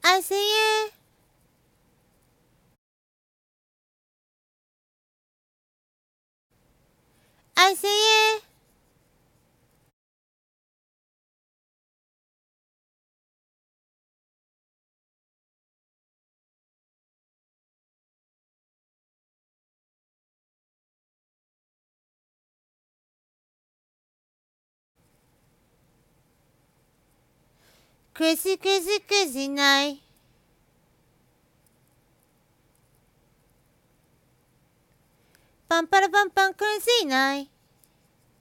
I see you. I see you. Chrissy, Chrissy, Chrissy night. Bum, bum, bum, Chrissy night.